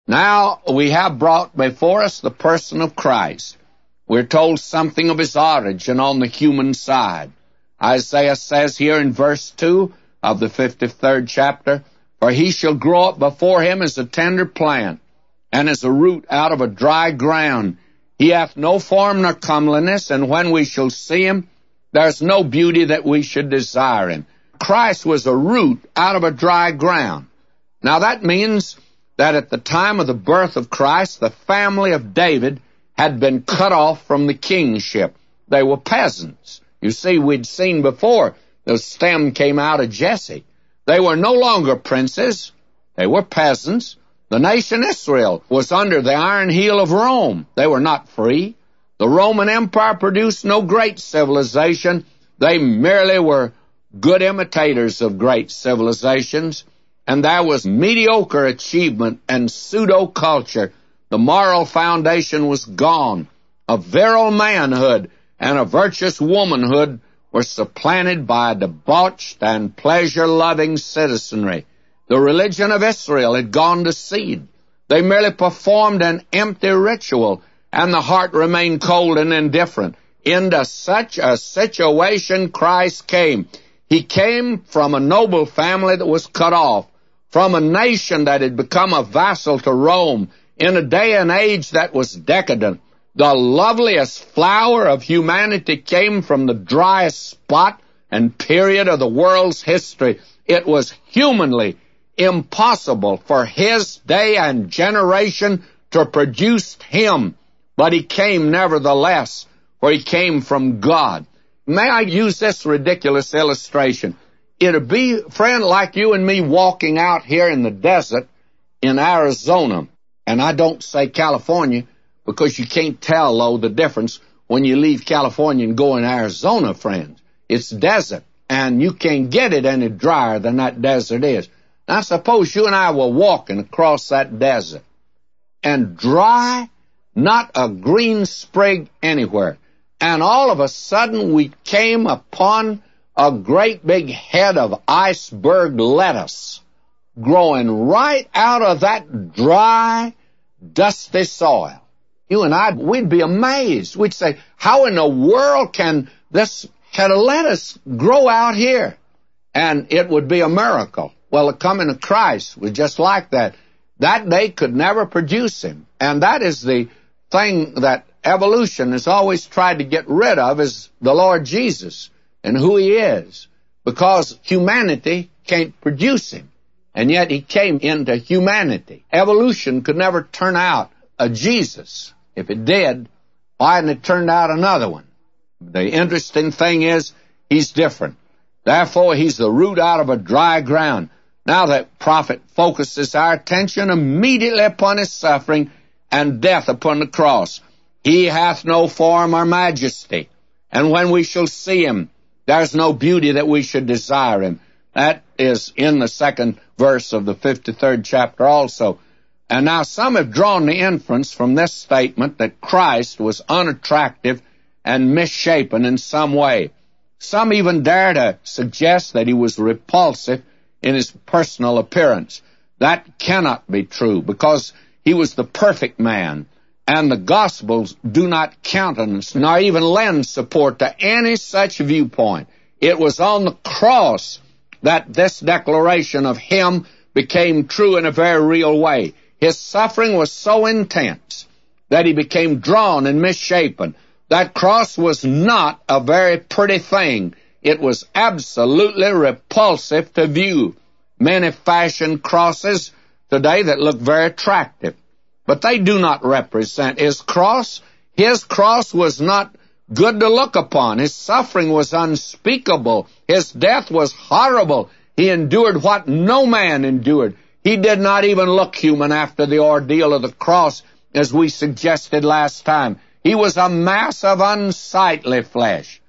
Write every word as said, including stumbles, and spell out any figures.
Now we have brought before us the person of Christ. We're told something of his origin on the human side. Isaiah says here in verse two of the fifty-third chapter, "For he shall grow up before him as a tender plant, and as a root out of a dry ground. He hath no form nor comeliness, and when we shall see him, there's no beauty that we should desire him." Christ was a root out of a dry ground. Now that means that at the time of the birth of Christ, the family of David had been cut off from the kingship. They were peasants. You see, we'd seen before the stem came out of Jesse. They were no longer princes. They were peasants. The nation Israel was under the iron heel of Rome. They were not free. The Roman Empire produced no great civilization. They merely were good imitators of great civilizations. And there was mediocre achievement and pseudo-culture. The moral foundation was gone. A virile manhood and a virtuous womanhood were supplanted by a debauched and pleasure-loving citizenry. The religion of Israel had gone to seed. They merely performed an empty ritual, and the heart remained cold and indifferent. Into such a situation Christ came. He came from a noble family that was cut off, from a nation that had become a vassal to Rome, in a day and age that was decadent. The loveliest flower of humanity came from the driest spot and period of the world's history. It was humanly impossible for his day and generation to produce him, but he came nevertheless, for he came from God. May I use this ridiculous illustration? It'd be, friend, like you and me walking out here in the desert in Arizona, and I don't say California because you can't tell, though, the difference when you leave California and go in Arizona, friends. It's desert, and you can't get it any drier than that desert is. Now, suppose you and I were walking across that desert, and dry, not a green sprig anywhere, and all of a sudden we came upon a great big head of iceberg lettuce growing right out of that dry, dusty soil. You and I, we'd be amazed. We'd say, how in the world can this head of lettuce grow out here? And it would be a miracle. Well, the coming of Christ was just like that. That day could never produce him. And that is the thing that evolution has always tried to get rid of, is the Lord Jesus and who he is, because humanity can't produce him. And yet he came into humanity. Evolution could never turn out a Jesus. If it did, why hadn't it turned out another one? The interesting thing is, he's different. Therefore, he's the root out of a dry ground. Now the prophet focuses our attention immediately upon his suffering and death upon the cross. He hath no form or majesty, and when we shall see him, there's no beauty that we should desire him. That is in the second verse of the fifty-third chapter also. And now some have drawn the inference from this statement that Christ was unattractive and misshapen in some way. Some even dare to suggest that he was repulsive in his personal appearance. That cannot be true, because he was the perfect man, and the Gospels do not countenance nor even lend support to any such viewpoint. It was on the cross that this declaration of him became true in a very real way. His suffering was so intense that he became drawn and misshapen. That cross was not a very pretty thing. It was absolutely repulsive to view. Many fashion crosses today that look very attractive, but they do not represent his cross. His cross was not good to look upon. His suffering was unspeakable. His death was horrible. He endured what no man endured. He did not even look human after the ordeal of the cross, as we suggested last time. He was a mass of unsightly flesh.